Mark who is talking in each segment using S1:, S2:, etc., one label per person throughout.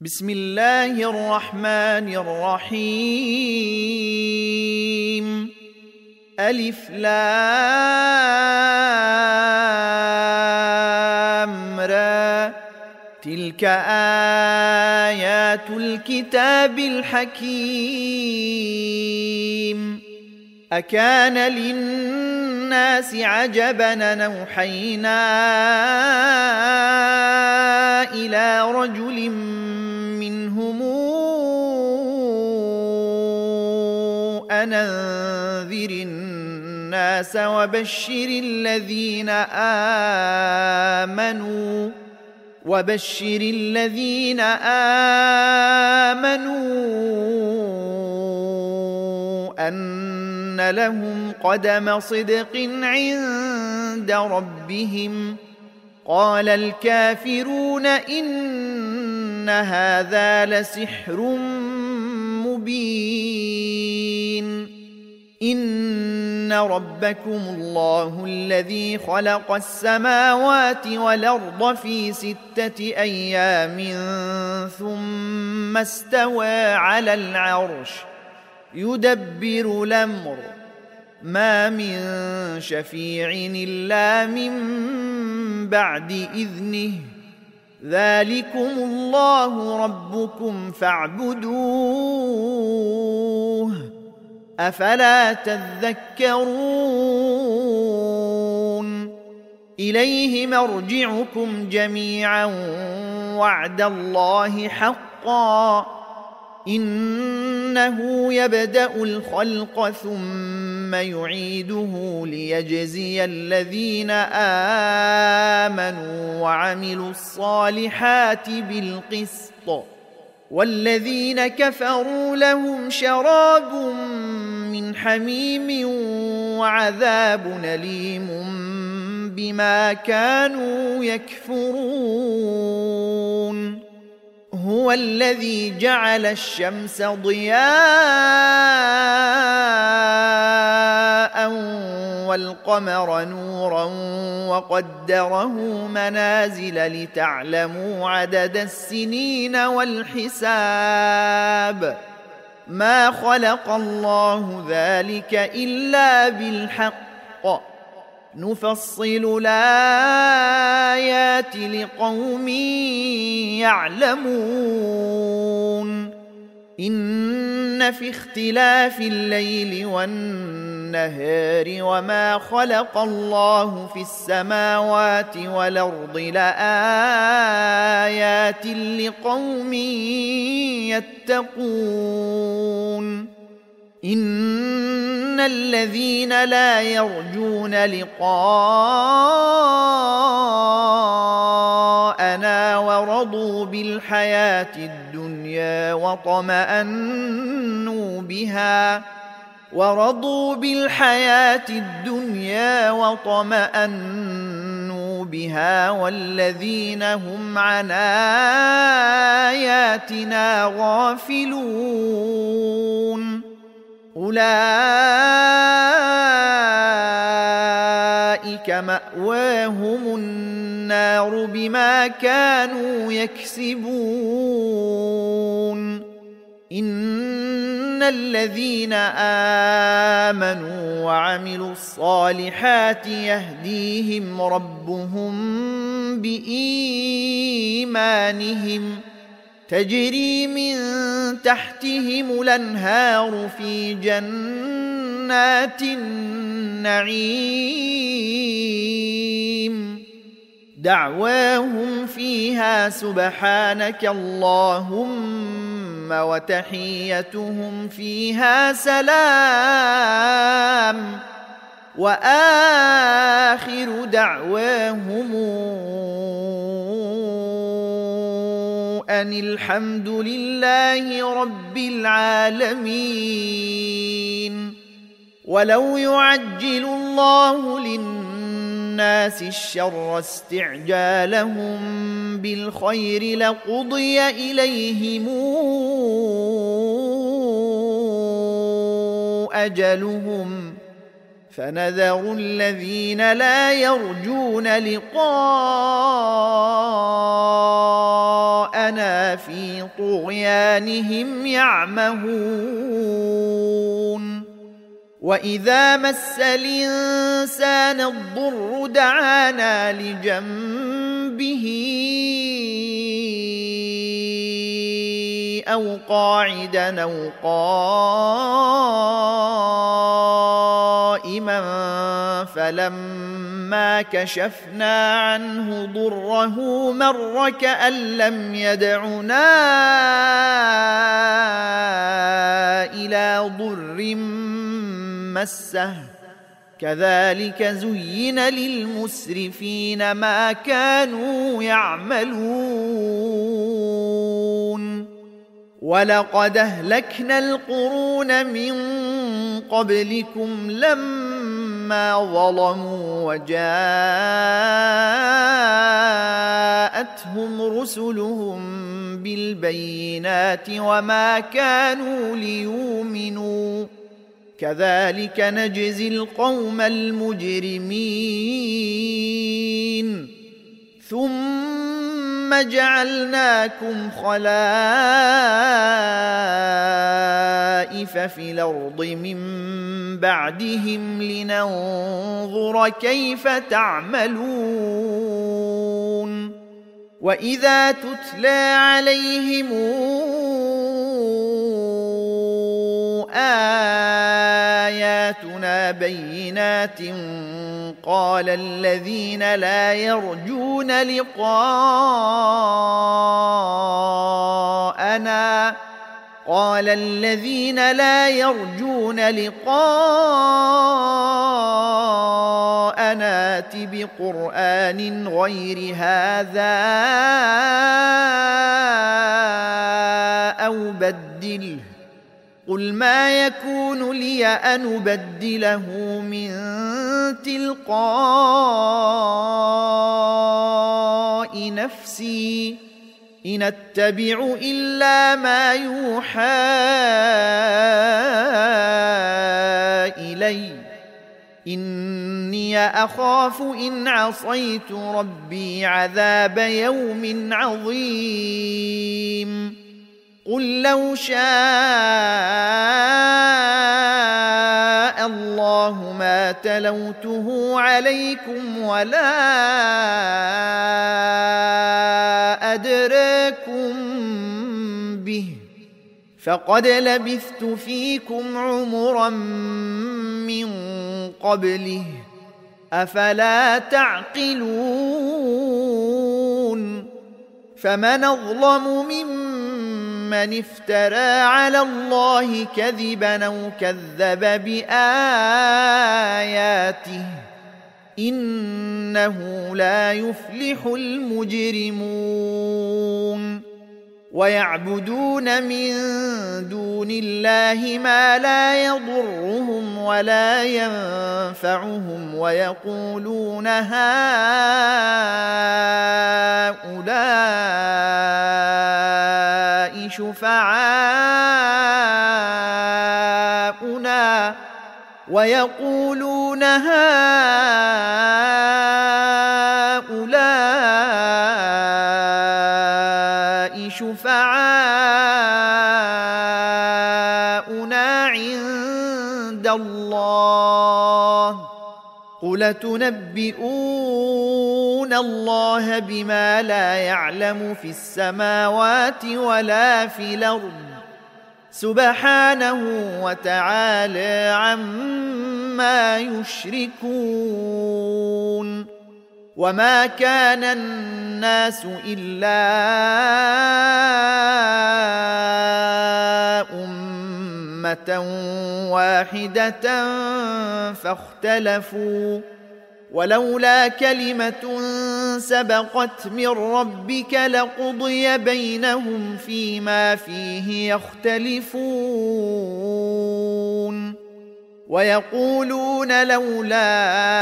S1: بسم الله الرحمن الرحيم. ألف لام را، تلك آيات الكتاب الحكيم. أكان للناس عجبا أن أوحينا إلى رجل منهم أن أنذر الناس وبشر الذين آمنوا أن لهم قدم صدق عند ربهم. قال الكافرون إن هذا لسحر مبين. إن ربكم الله الذي خلق السماوات والأرض في 6 أيام ثم استوى على العرش يدبر الأمر، ما من شفيع إلا من بعد إذنه، ذلكم الله ربكم فاعبدوه، أفلا تذكرون. إليه مرجعكم جميعا وعد الله حقا، إنه يبدأ الخلق ثم يعيده ليجزي الذين آمنوا وعملوا الصالحات بالقسط، والذين كفروا لهم شراب من حميم وعذاب أليم بما كانوا يكفرون. هو الذي جعل الشمس ضياء والقمر نورا وقدره منازل لتعلموا عدد السنين والحساب، ما خلق الله ذلك إلا بالحق، نفصل الآيات لقوم يعلمون. إن في اختلاف الليل والنهار وما خلق الله في السماوات والأرض لآيات لقوم يتقون. إن الذين لا يرجون لقاءنا ورضوا بالحياة الدنيا وطمأنوا بها والذين هم عن آياتنا غافلون، أولئك مأواهم النار بما كانوا يكسبون. إن الذين آمنوا وعملوا الصالحات يهديهم ربهم بإيمانهم، تجري من تحتهم الأنهار في جنات النعيم، دعواهم فيها سبحانك اللهم وتحيتهم فيها سلام، وآخر دعواهم أن الحمد لله رب العالمين. ولو يعجل الله للناس الشر استعجالهم بالخير لقضي إليهم أجلهم، فنذر الذين لا يرجون لقاءنا في طغيانهم يعمهون وإذا مس الإنسان الضر دعانا لجنبه أو قاعدا أو قائما فلما كشفنا عنه ضره مر كأن لم يدعنا إلى ضر مسه كذلك زين للمسرفين ما كانوا يعملون ولقد أهلكنا القرون من قبلكم لما ظلموا وجاءتهم رسلهم بالبينات وما كانوا ليؤمنوا كذلك نجزي القوم المجرمين ثم جعلناكم خلائف في الأرض من بعدهم لننظر كيف تعملون وإذا تتلى عليهم آياتنا بينات قال الذين لا يرجون لقاءنا ائت بقرآن غير هذا أو بدله قل ما يكون لي أن أبدله من تلقاء نفسي إن أتبع إلا ما يوحى إلي إني أخاف إن عصيت ربي عذاب يوم عظيم قل لو شاء الله ما تلوته عليكم ولا أدراكم به فقد لبثت فيكم عمرا من قبله أفلا تعقلون فمن أظلم ممن افترى على الله كذبا أو كذب بآياته إنه لا يفلح المجرمون ويعبدون من دون الله ما لا يضرهم ولا ينفعهم ويقولون هؤلاء شفعاؤنا عند الله قل تنبئون الله بما لا يعلم في السماوات ولا في الأرض سبحانه وتعالى عما يشركون وما كان الناس إلا أمة واحدة فاختلفوا ولولا كلمة سبقت من ربك لقضي بينهم فيما فيه يختلفون ويقولون لولا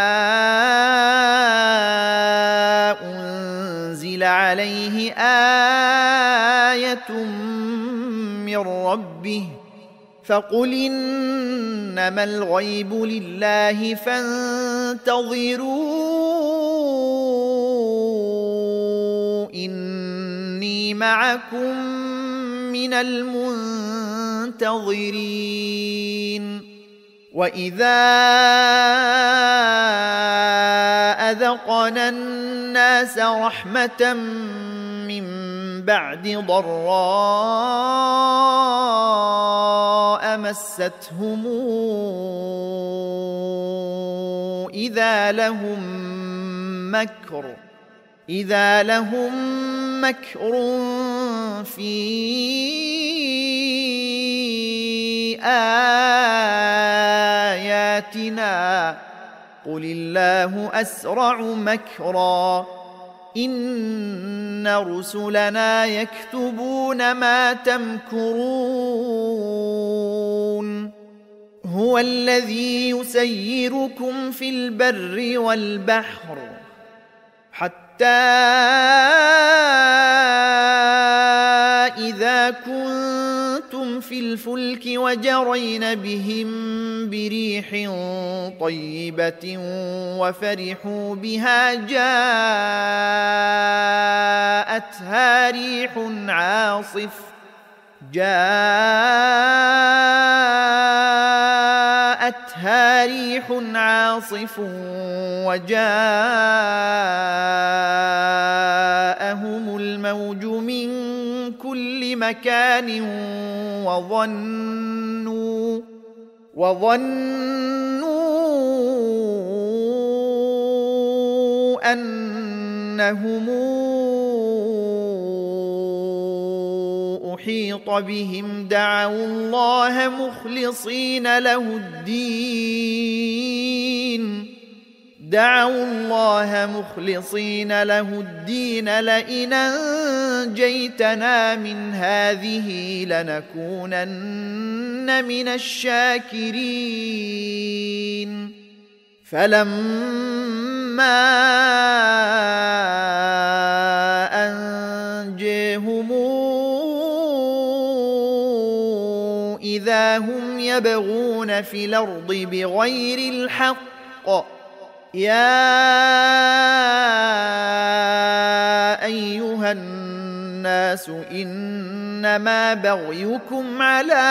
S1: أنزل عليه آية من ربه فقل إنما الغيب لله فانتظروا إني معكم من المنتظرين وإذا أذقنا الناس رحمة من بعد ضراء مستهم إذا لهم مكر في آياتنا قل الله أسرع مكرا إن رسلنا يكتبون ما تمكرون هو الذي يسيركم في البر والبحر حتى إذا كنتم في الفلك وجرين بهم بريح طيبة وفرحوا بها جاءتها ريح عاصف وجاءهم الموج من كل مكان وظنوا أنهم أحيط بهم دعوا الله مخلصين له الدين لئن أنجيتنا من هذه لنكونن من الشاكرين فلما أنجيهم إذا هم يبغون في الأرض بغير الحق يا أيها الناس إنما بغيكم على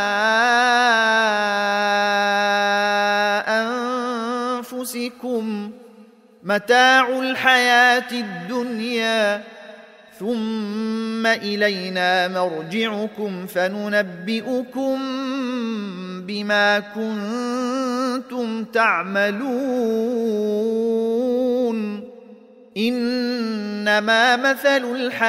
S1: أنفسكم متاع الحياة الدنيا ثم إلينا مرجعكم فننبئكم بما كنتم تعملون إنما مثل الحياة